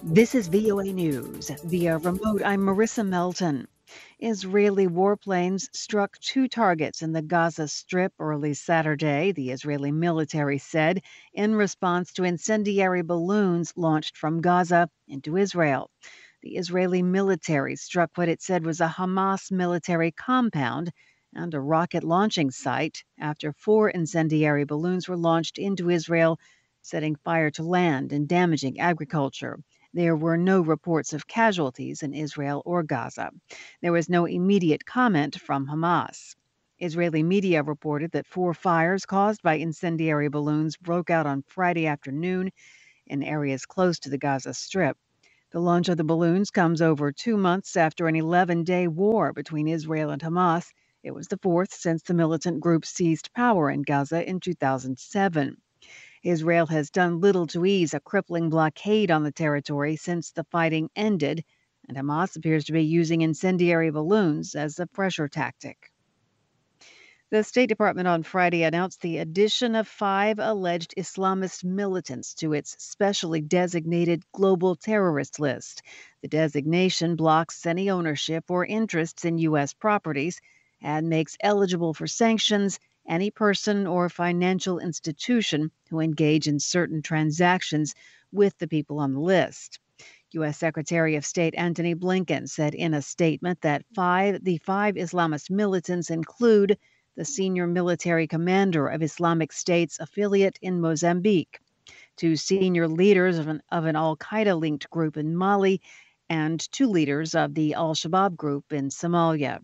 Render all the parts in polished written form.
This is VOA News. Via remote, I'm Marissa Melton. Israeli warplanes struck two targets in the Gaza Strip early Saturday, the Israeli military said, in response to incendiary balloons launched from Gaza into Israel. The Israeli military struck what it said was a Hamas military compound and a rocket launching site after four incendiary balloons were launched into Israel, setting fire to land and damaging agriculture. There were no reports of casualties in Israel or Gaza. There was no immediate comment from Hamas. Israeli media reported that four fires caused by incendiary balloons broke out on Friday afternoon in areas close to the Gaza Strip. The launch of the balloons comes over 2 months after an 11-day war between Israel and Hamas. It was the fourth since the militant group seized power in Gaza in 2007. Israel has done little to ease a crippling blockade on the territory since the fighting ended, and Hamas appears to be using incendiary balloons as a pressure tactic. The State Department on Friday announced the addition of five alleged Islamist militants to its specially designated global terrorist list. The designation blocks any ownership or interests in U.S. properties and makes eligible for sanctions any person or financial institution who engage in certain transactions with the people on the list. U.S. Secretary of State Antony Blinken said in a statement that the five Islamist militants include the senior military commander of Islamic State's affiliate in Mozambique, two senior leaders of an Al Qaeda linked group in Mali, and two leaders of the Al Shabaab group in Somalia.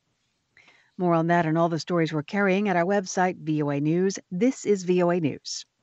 More on that and all the stories we're carrying at our website, VOA News. This is VOA News.